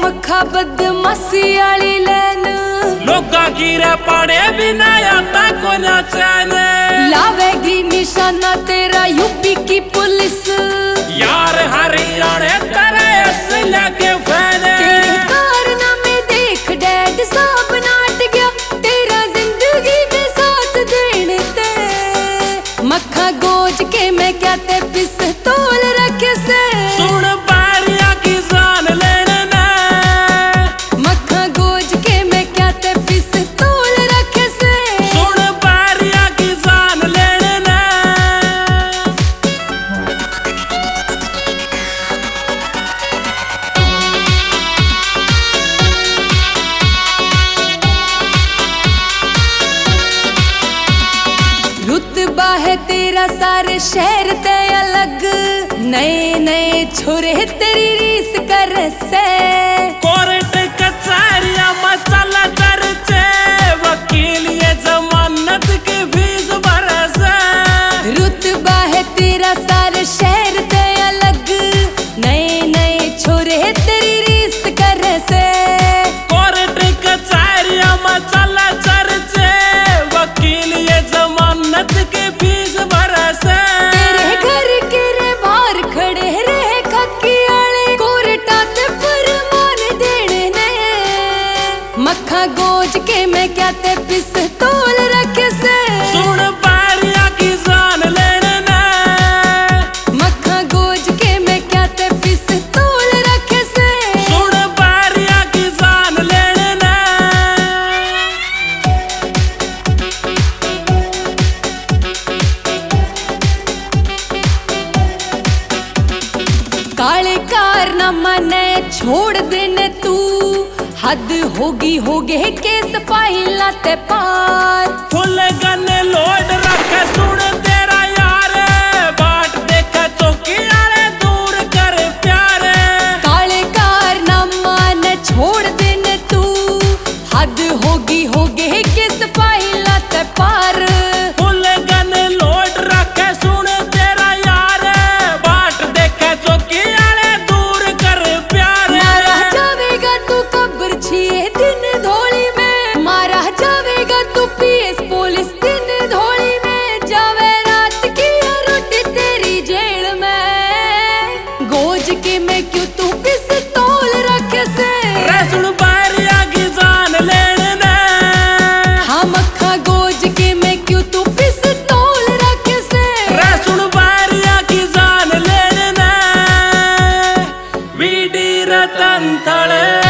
पखा बदमाशी आली लैन लोगा गिरे पड़े बिना आता को ना चैन लावेगी निशाना तेरा यूपी की पुलिस यार हरियाणा तेरे असला के फैन तेरे कारनामे देख डैड साहब नाट गया तेरा जिंदगी में साथ देने ते मक्खा गोज के मैं क्या ते पिस्तौल रखे से सुन बारिया की जान लेने ना मक्खा गोज के मैं क्या ते पिस्तौल रखे से सुन बारिया की जान लेने ना रुतबा है तेरा सारे शहर ते अलग नए नए छोरे तेरी रीस कर से कोर्ट कचहरिया मचला चर्चे वकील ये जमानत की फीस भरसे रुतबा है तेरा सारे शहर ते अलग नए नए छोरे तेरी रीस कर से कोर्ट कचहरिया मचला चर्चे वकील ये जमानत की फीस भरसे तेरे घर के रे बाहर खड़े रहे खक्की आले कोर्टा ते फरमान देने ने मक्खा गोज के मैं क्या ते पिस्तौल रखे से सुन बारिया की जान लेने ना मक्खा गोज के मैं क्या ते पिस्तौल रखे से सुन बारिया की जान लेने ना काले कारनामा ने छोड़ देने तू हद होगी केस फाइल ते पार फुल गन लोड रखे सुन तेरा यार बाट देखा चौकी आले दूर कर प्यार काले कारनामा ने छोड़ देने तू हद होगी केस फाइल ते पार फुल गन लोड रखे सुन तेरा यार बाट देखा चौकी आले दूर कर प्यार मारा जावेगा तू कब्र छिए दिन धोली में मारा जावेगा तू पीएस पुलिस दिन धोली में जावे रात की रोटी तेरी जेल में गोज के मैं क्यों तू पिस्तौल रखे से रे सुन बारिया की जान लेने ना हम अखा गोज के मैं क्यों तू पिस्तौल रखे से रे सुन बारिया की जान लेने ना वीडी रतन थले